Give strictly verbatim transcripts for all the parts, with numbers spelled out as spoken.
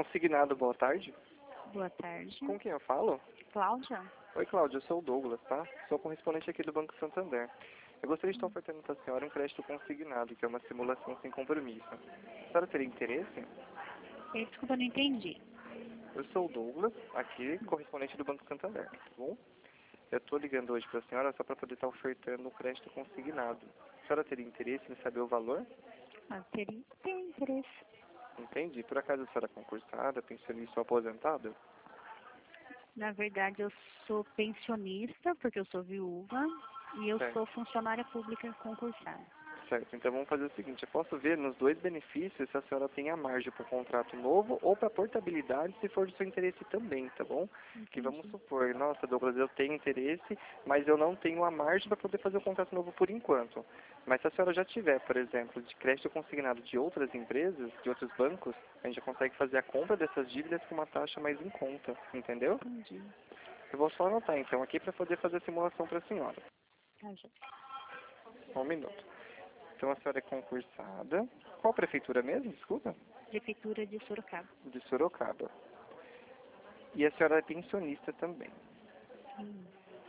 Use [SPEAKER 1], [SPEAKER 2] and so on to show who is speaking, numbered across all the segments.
[SPEAKER 1] Consignado, boa tarde.
[SPEAKER 2] Boa tarde.
[SPEAKER 1] Com quem eu falo?
[SPEAKER 2] Cláudia?
[SPEAKER 1] Oi, Cláudia, eu sou o Douglas, tá? Sou correspondente aqui do Banco Santander. Eu gostaria de estar ofertando para a senhora um crédito consignado, que é uma simulação sem compromisso. A senhora teria interesse?
[SPEAKER 2] Eh, Desculpa, não entendi.
[SPEAKER 1] Eu sou o Douglas, aqui, correspondente do Banco Santander, tá bom? Eu estou ligando hoje para a senhora só para poder estar ofertando um crédito consignado. A senhora teria interesse em saber o valor?
[SPEAKER 2] Ah, teria tem interesse.
[SPEAKER 1] Entendi. Por acaso a senhora é concursada, pensionista ou aposentada?
[SPEAKER 2] Na verdade, eu sou pensionista, porque eu sou viúva, e eu
[SPEAKER 1] Certo.
[SPEAKER 2] sou funcionária pública concursada.
[SPEAKER 1] Certo, então vamos fazer o seguinte, eu posso ver nos dois benefícios se a senhora tem a margem para o contrato novo ou para portabilidade, se for do seu interesse também, tá bom? Que vamos supor, nossa, Douglas, eu tenho interesse, mas eu não tenho a margem para poder fazer o contrato novo por enquanto. Mas se a senhora já tiver, por exemplo, de crédito consignado de outras empresas, de outros bancos, a gente já consegue fazer a compra dessas dívidas com uma taxa mais em conta, entendeu?
[SPEAKER 2] Entendi.
[SPEAKER 1] Eu vou só anotar então aqui para poder fazer a simulação para a senhora.
[SPEAKER 2] Tá, já.
[SPEAKER 1] Só um minuto. Então a senhora é concursada. Qual prefeitura mesmo? Desculpa.
[SPEAKER 2] Prefeitura de Sorocaba.
[SPEAKER 1] De Sorocaba. E a senhora é pensionista também.
[SPEAKER 2] Hum.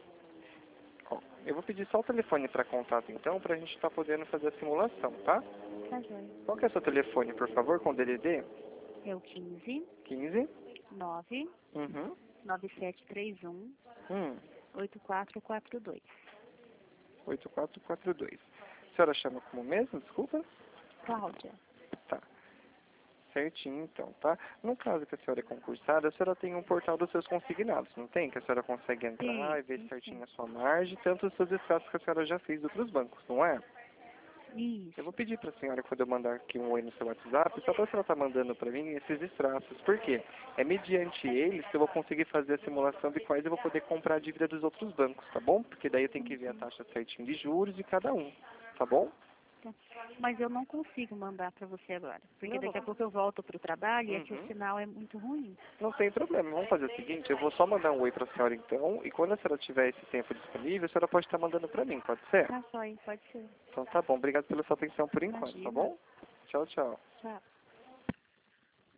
[SPEAKER 1] Ó, eu vou pedir só o telefone para contato então, para a gente estar podendo fazer a simulação, tá?
[SPEAKER 2] Tá, joia.
[SPEAKER 1] Qual que é o seu telefone, por favor, com D D D?
[SPEAKER 2] É o quinze,
[SPEAKER 1] quinze.
[SPEAKER 2] nove,
[SPEAKER 1] Uhum.
[SPEAKER 2] nove sete três um,
[SPEAKER 1] Hum.
[SPEAKER 2] oito quatro quatro dois.
[SPEAKER 1] oito quatro quatro dois. A senhora chama como mesmo? Desculpa?
[SPEAKER 2] Cláudia.
[SPEAKER 1] Tá. Certinho, então, tá? No caso que a senhora é concursada, a senhora tem um portal dos seus consignados, não tem? Que a senhora consegue entrar
[SPEAKER 2] Sim,
[SPEAKER 1] e ver
[SPEAKER 2] sim,
[SPEAKER 1] certinho a sua margem, tanto os seus extratos que a senhora já fez de outros bancos, não é?
[SPEAKER 2] Isso.
[SPEAKER 1] Eu vou pedir para a senhora, quando eu mandar aqui um oi no seu WhatsApp, só para a senhora estar mandando para mim esses extratos. Por quê? É mediante eles que eu vou conseguir fazer a simulação de quais eu vou poder comprar a dívida dos outros bancos, tá bom? Porque daí eu tenho que ver a taxa certinho de juros de cada um, tá bom?
[SPEAKER 2] Mas eu não consigo mandar para você agora, porque
[SPEAKER 1] Não,
[SPEAKER 2] daqui a
[SPEAKER 1] não.
[SPEAKER 2] pouco eu volto para o trabalho e aqui o
[SPEAKER 1] Uhum.
[SPEAKER 2] sinal é muito ruim.
[SPEAKER 1] Não tem problema. Vamos fazer o seguinte, eu vou só mandar um oi para a senhora então, e quando a senhora tiver esse tempo disponível, a senhora pode estar mandando para mim, pode ser?
[SPEAKER 2] Tá, só aí, pode ser.
[SPEAKER 1] Então tá bom. Obrigado pela sua atenção por enquanto, tá
[SPEAKER 2] Imagina.
[SPEAKER 1] bom? Tchau, tchau.
[SPEAKER 2] Tchau.